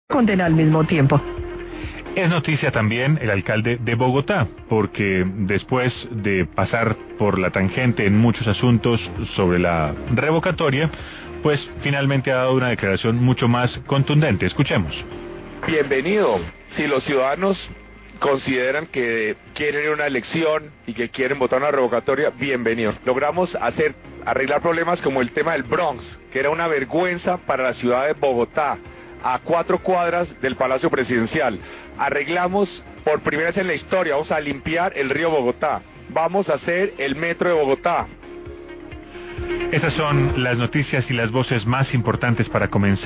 condena al mismo tiempo. Es noticia también el alcalde de Bogotá, porque después de pasar por la tangente en muchos asuntos sobre la revocatoria, pues finalmente ha dado una declaración mucho más contundente. Escuchemos. Bienvenido. Si los ciudadanos consideran que quieren ir a una elección y que quieren votar una revocatoria, bienvenido. Logramos arreglar problemas como el tema del Bronx, que era una vergüenza para la ciudad de Bogotá, a 4 cuadras del Palacio Presidencial. Arreglamos por primera vez en la historia, vamos a limpiar el río Bogotá. Vamos a hacer el metro de Bogotá. Esas son las noticias y las voces más importantes para comenzar.